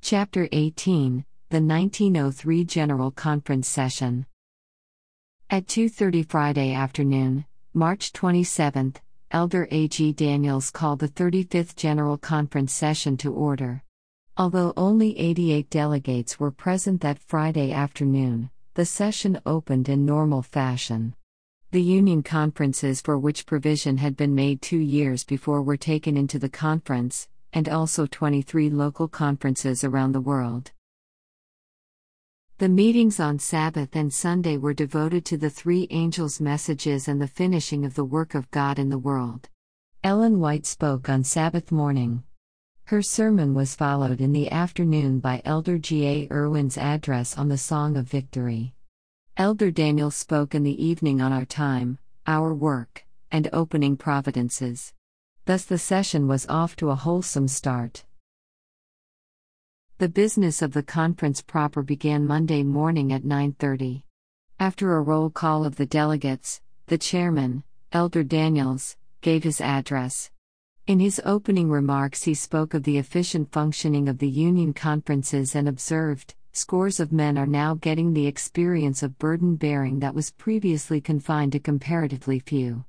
Chapter 18, the 1903 General Conference Session. At 2:30 Friday afternoon, March 27, Elder A.G. Daniels called the 35th General Conference Session to order. Although only 88 delegates were present that Friday afternoon, the session opened in normal fashion. The Union conferences for which provision had been made 2 years before were taken into the conference, and also 23 local conferences around the world. The meetings on Sabbath and Sunday were devoted to the three angels' messages and the finishing of the work of God in the world. Ellen White spoke on Sabbath morning. Her sermon was followed in the afternoon by Elder G.A. Irwin's address on the Song of Victory. Elder Daniels spoke in the evening on our time, our work, and opening providences. Thus the session was off to a wholesome start. The business of the conference proper began Monday morning at 9:30. After a roll call of the delegates, the chairman, Elder Daniels, gave his address. In his opening remarks he spoke of the efficient functioning of the Union conferences and observed, "Scores of men are now getting the experience of burden-bearing that was previously confined to comparatively few."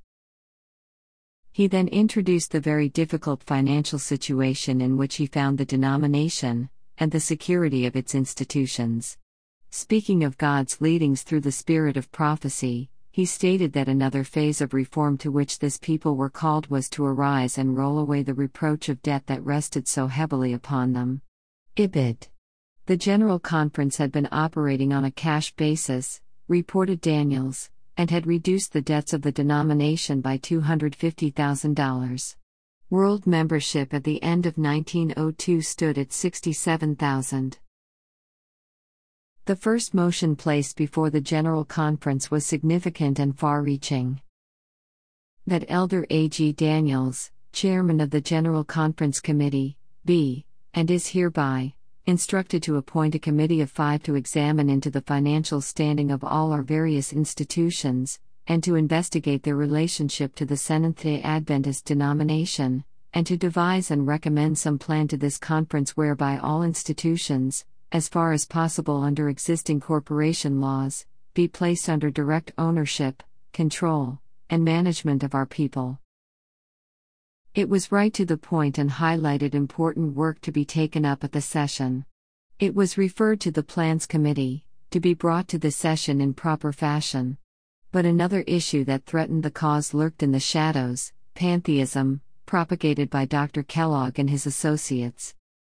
He then introduced the very difficult financial situation in which he found the denomination, and the security of its institutions. Speaking of God's leadings through the spirit of prophecy, he stated that another phase of reform to which this people were called was to arise and roll away the reproach of debt that rested so heavily upon them. Ibid. The General Conference had been operating on a cash basis, reported Daniels, and had reduced the debts of the denomination by $250,000. World membership at the end of 1902 stood at 67,000. The first motion placed before the General Conference was significant and far-reaching. That Elder A.G. Daniels, Chairman of the General Conference Committee, be, and is hereby, instructed to appoint a committee of 5 to examine into the financial standing of all our various institutions, and to investigate their relationship to the Seventh-day Adventist denomination, and to devise and recommend some plan to this conference whereby all institutions, as far as possible under existing corporation laws, be placed under direct ownership, control, and management of our people. It was right to the point and highlighted important work to be taken up at the session. It was referred to the Plans Committee, to be brought to the session in proper fashion. But another issue that threatened the cause lurked in the shadows: pantheism, propagated by Dr. Kellogg and his associates.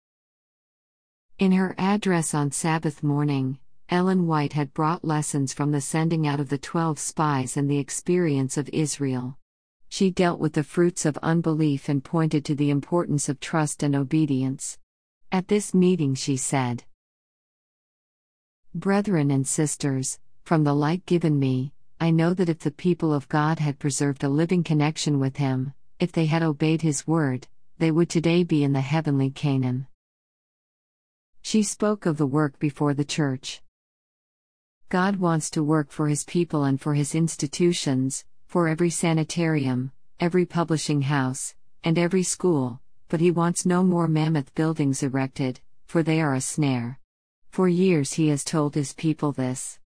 In her address on Sabbath morning, Ellen White had brought lessons from the sending out of the 12 spies and the experience of Israel. She dealt with the fruits of unbelief and pointed to the importance of trust and obedience. At this meeting she said, "Brethren and sisters, from the light given me, I know that if the people of God had preserved a living connection with Him, if they had obeyed His word, they would today be in the heavenly Canaan." She spoke of the work before the church. God wants to work for His people and for His institutions, for every sanitarium, every publishing house, and every school, but He wants no more mammoth buildings erected, for they are a snare. For years He has told His people this.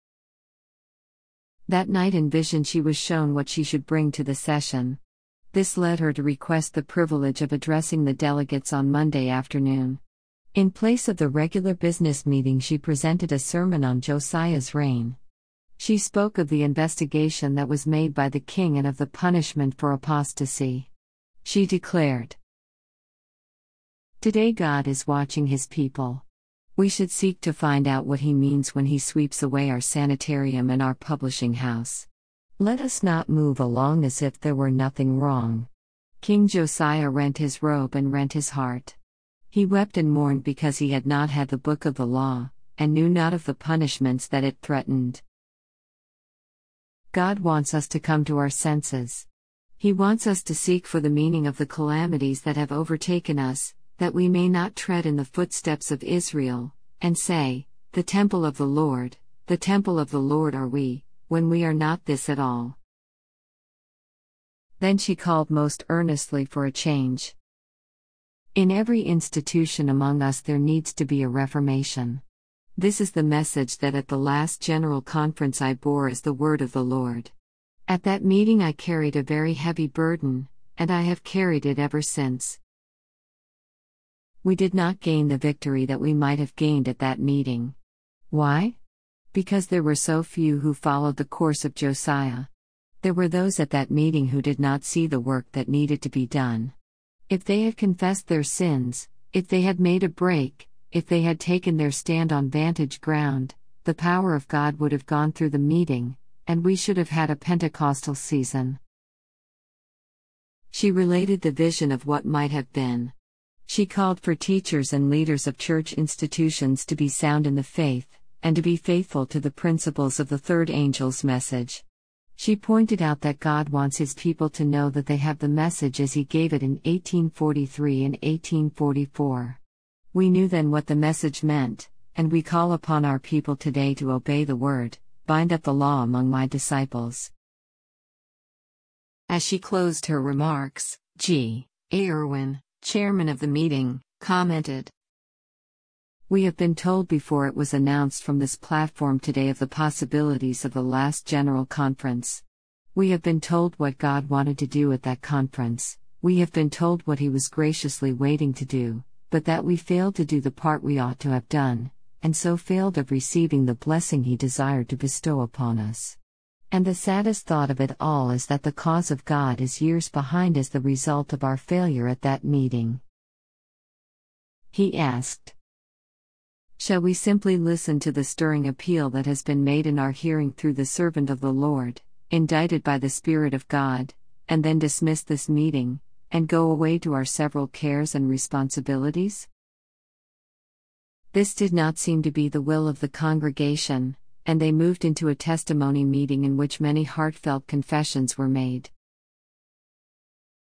That night in vision she was shown what she should bring to the session. This led her to request the privilege of addressing the delegates on Monday afternoon. In place of the regular business meeting she presented a sermon on Josiah's reign. She spoke of the investigation that was made by the king and of the punishment for apostasy. She declared, "Today God is watching His people. We should seek to find out what He means when He sweeps away our sanitarium and our publishing house. Let us not move along as if there were nothing wrong." King Josiah rent his robe and rent his heart. He wept and mourned because he had not had the book of the law, and knew not of the punishments that it threatened. God wants us to come to our senses. He wants us to seek for the meaning of the calamities that have overtaken us, that we may not tread in the footsteps of Israel, and say, "The temple of the Lord are we, when we are not this at all." Then she called most earnestly for a change. In every institution among us, there needs to be a reformation. This is the message that at the last General Conference I bore as the word of the Lord. At that meeting I carried a very heavy burden, and I have carried it ever since. We did not gain the victory that we might have gained at that meeting. Why? Because there were so few who followed the course of Josiah. There were those at that meeting who did not see the work that needed to be done. If they had confessed their sins, if they had made a break, if they had taken their stand on vantage ground, the power of God would have gone through the meeting, and we should have had a Pentecostal season. She related the vision of what might have been. She called for teachers and leaders of church institutions to be sound in the faith, and to be faithful to the principles of the third angel's message. She pointed out that God wants His people to know that they have the message as He gave it in 1843 and 1844. We knew then what the message meant, and we call upon our people today to obey the word, bind up the law among my disciples. As she closed her remarks, G. A. Irwin, chairman of the meeting, commented, "We have been told before it was announced from this platform today of the possibilities of the last General Conference. We have been told what God wanted to do at that conference, we have been told what He was graciously waiting to do, but that we failed to do the part we ought to have done, and so failed of receiving the blessing He desired to bestow upon us. And the saddest thought of it all is that the cause of God is years behind as the result of our failure at that meeting." He asked, "Shall we simply listen to the stirring appeal that has been made in our hearing through the servant of the Lord, indicted by the Spirit of God, and then dismiss this meeting, and go away to our several cares and responsibilities?" This did not seem to be the will of the congregation, and they moved into a testimony meeting in which many heartfelt confessions were made.